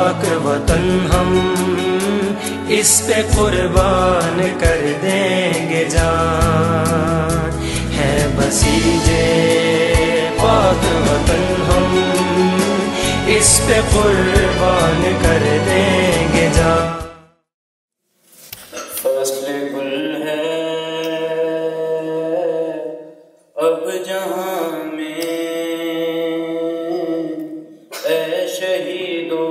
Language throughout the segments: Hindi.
पाक वतन हम इस पे कुर्बान कर देंगे जान। है बसीजे पाक वतन हम इस पे कुर्बान कर देंगे जान। फस्ल गुल है अब जहां में, ऐ शहीदो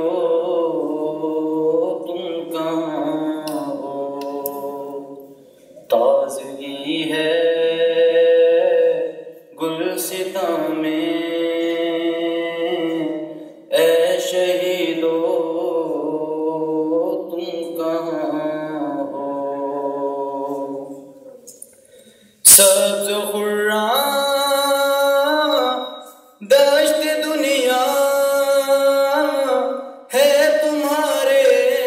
तुम कहाँ हो। ताज़गी है गुलसिता में, ऐ शहीदो तुम कहाँ हो। सब्ज़ खुर्राम दश्त दुनिया है तुम्हारे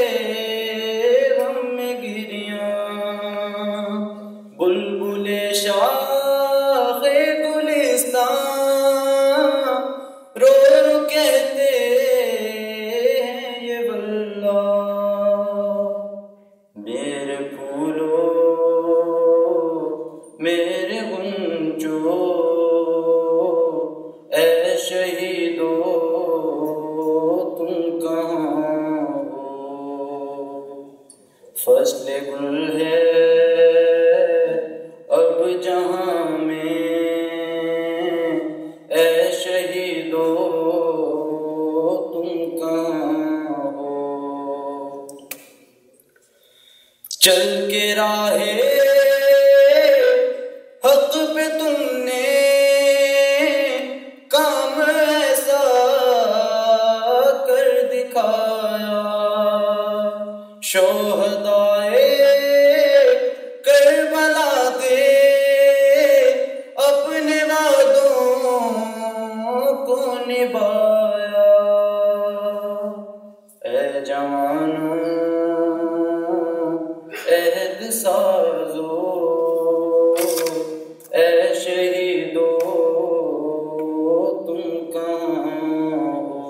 गम में गिरियां। बुलबुले शाखे गुलिस्तान रो रो कहते हैं ये वल्लाह। मेरे फूलों मेरे गुंजो ऐ शहीदो तुम कहाँ हो। फस्ल गुल है अब जहां में, ऐ शहीदो तुम कहाँ हो। चल के राहे हक पे तुमने काम ऐसा कर दिखाया। शोहदाए करबला दे अपने वादों को निभाया। ऐ जवानों अहद साजो, ऐ शहीदो तुम कहाँ हो।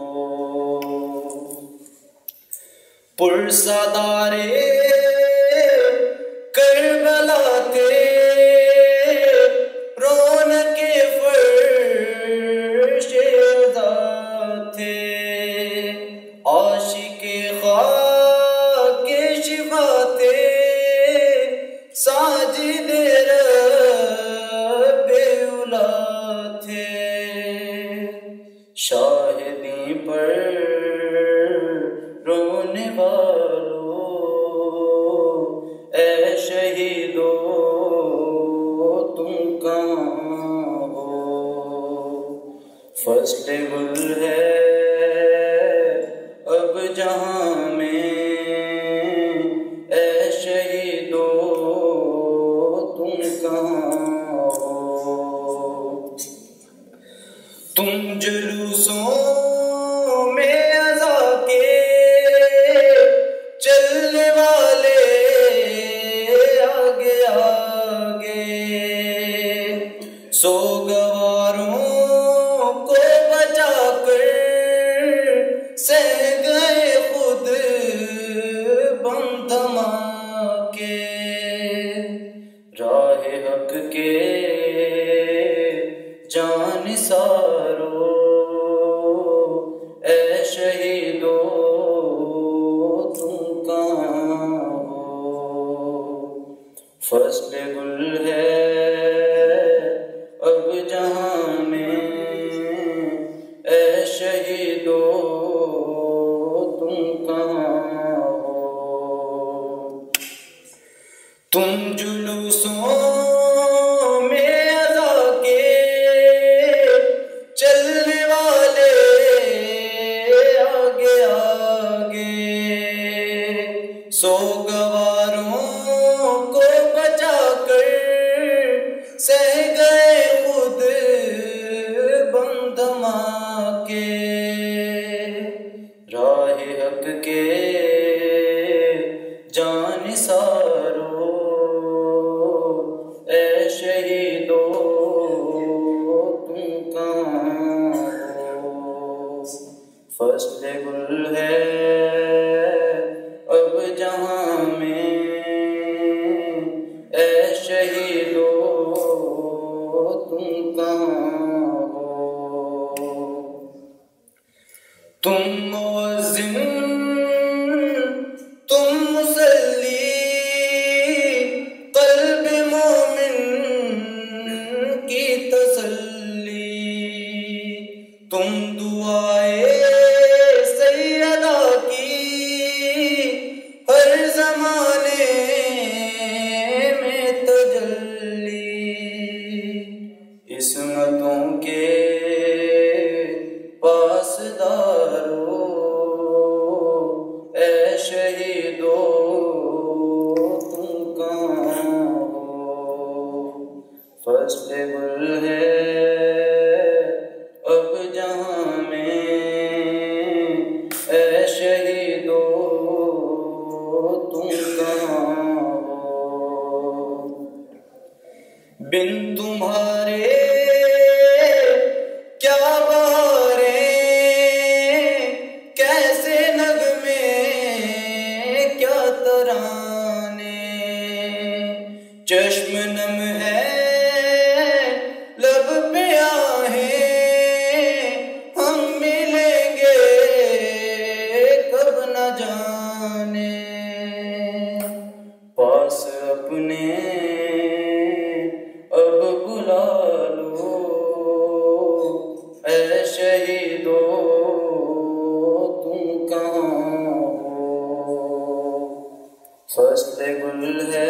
पुरसादारे करबला थे रौनके फर्शे अज़ा थे। आशिके खाके शिफा थे साजिदे रब्बे उला थे। शाहिदी पर रोने वालों ऐ शहीदो तुम कहाँ हो। फस्ल गुल है अब जहां में, ऐ शहीदो तुम कहाँ हो। तुम जुलूसों में अज़ा के चलने वाले आगे आगे, सोगवारों को बचाकर सह गए खुद बम धमाके। राह हक के जानिसारो ऐ शहीदो तुम कहाँ हो। फस्ल गुल है अब जहां में, ऐ शहीदो तुम कहाँ हो। तुम जुलूसों में अज़ा के चलने वाले आगे आगे, सोगवारों को बचाकर सह गए खुद बम धमाके। राह हक के जानिसारो फसले गुल है अब जहां में, ऐ शहीदो तुम कहाँ हो। तुम मुअज्जिन तुम मुसल्ली, क़ल्ब मोमिन की तसल्ली, तुम दुआए सैयदा की हर ज़माने में तजल्ली। इस्मतों के पासदारो ऐ शहीदो तुम कहाँ हो। फसले गुल है अब जहां में, ऐ शहीदो तुम कहाँ हो। बिन तुम्हारे क्या बहारें, कैसे नगमे क्या तराने। चश्म नम है लब पे आहें, हम मिलेंगे कब न जाने। पास अपने अब बुला लो ऐ शहीदो तुम कहाँ हो। फसले गुल है